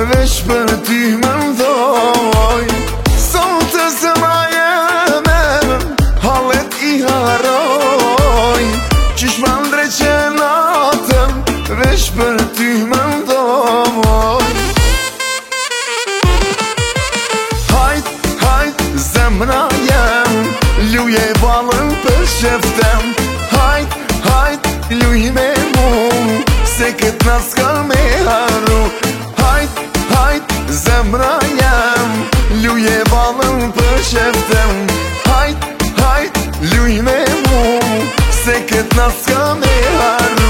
veç për ty më ndoj. Sot e zemra jeme hallet I haroj. Qysh më ndreqe natën veç për ty më ndoj. Hajt, hajt, zemra jem, luje balën për sheftem. Hajt, hajt, luj me mu, se kët nat s'ka me haru. Hajt, hajt, zemra jem, luje balën për sheftem. Hajt, hajt, luj me mu, se kët nat s'ka me haru.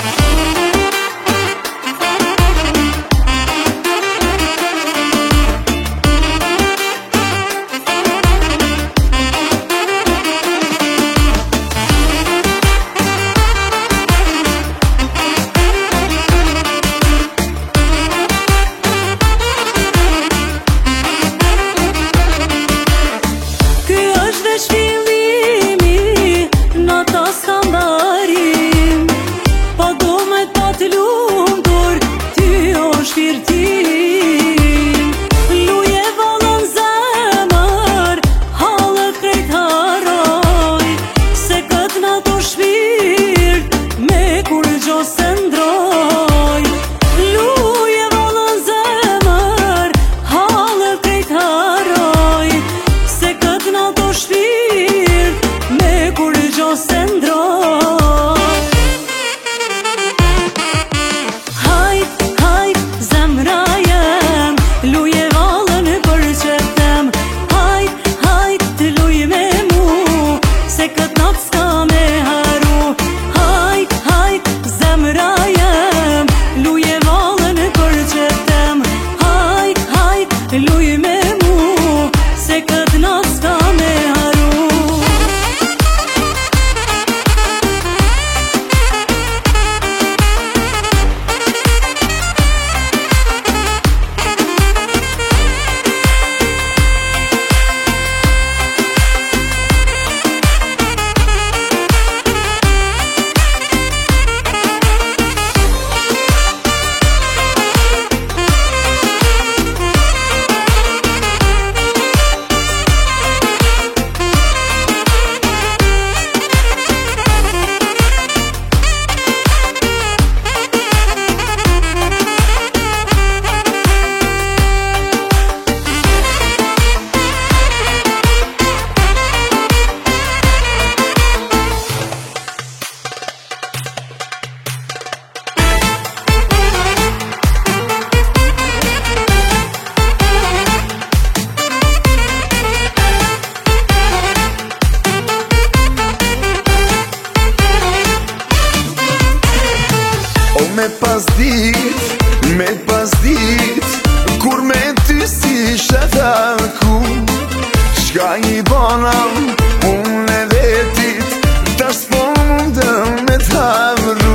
Me pas dit, kur me ty si shetaku. Shka I banam, unë e vetit, tash s'po mundëm me t'havru.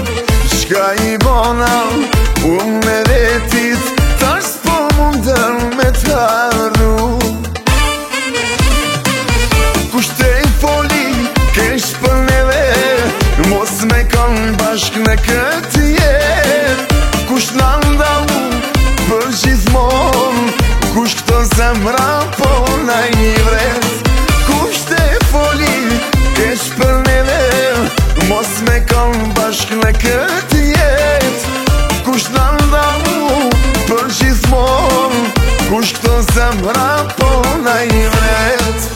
Shka I banam, unë e vetit, tash s'po mundëm me t'havru. Kushte I foli, kesh për neve, mos me kanë bashk në këtë jetë. Kush në ndalu për gjithmon, kush këto zemra po në I vret. Kush te foli, kesh për neve, mos me kanë bashk në këtë jetë. Kush në ndalu për gjithmon, kush këto zemra po në I vret.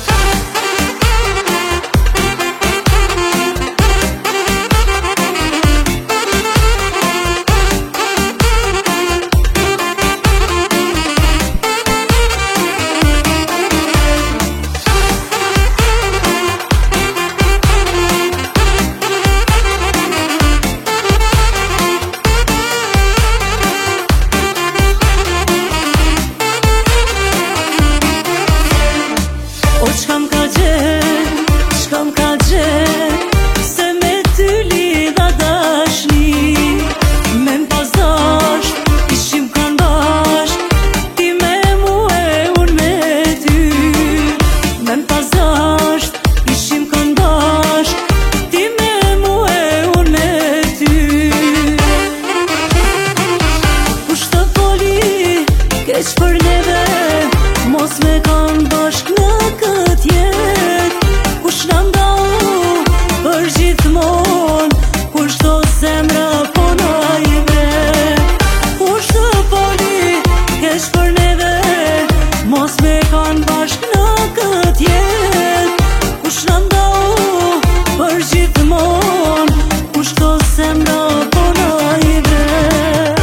keq për neve, mos me kanë bashk në kët jet. Kush na ndau për gjithmon, kush do zemra po na i vet. Kush të foli keq për neve, mos me kanë bashk në kët jet. Kush na ndau për gjithmon, kush do zemra po na i vet.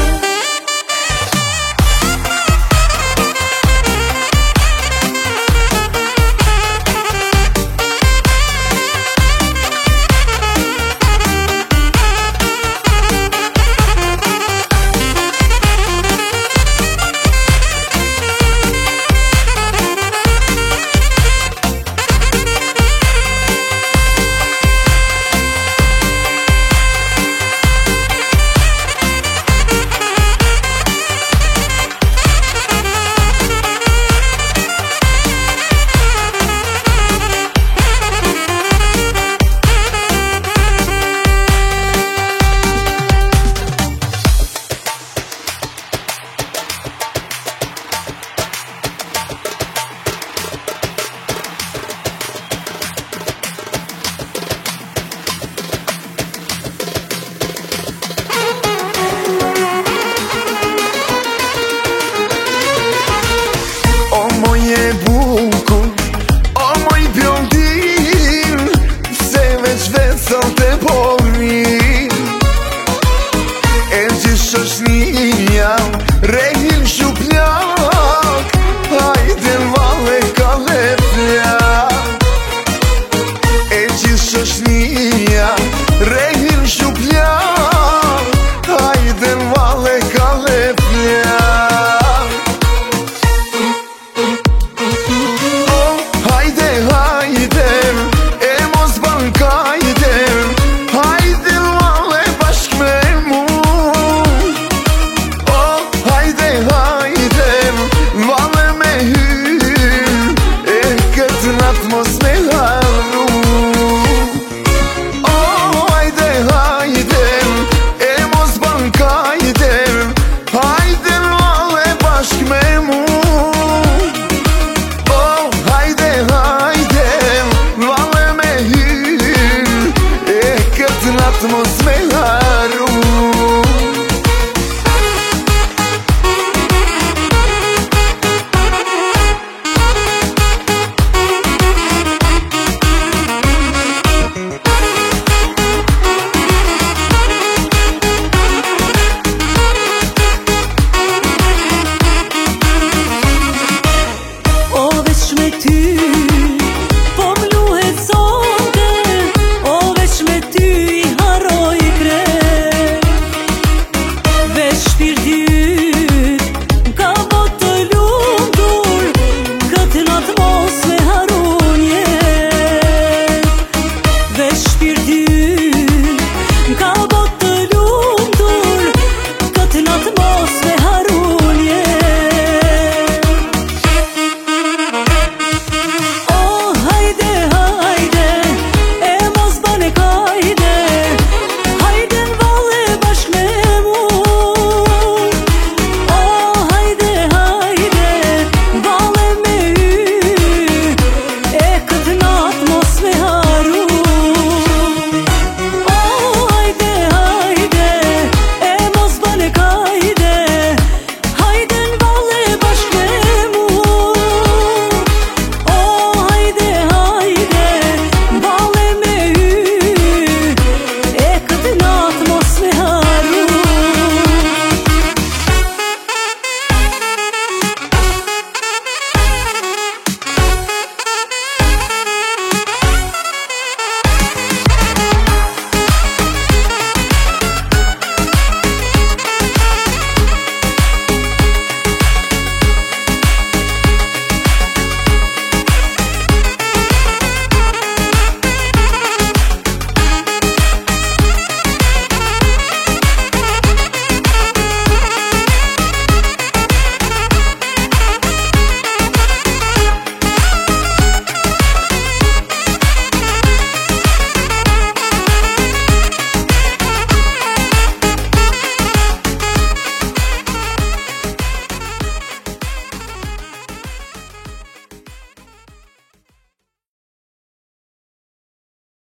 Sot e porin E gjithë shoshnia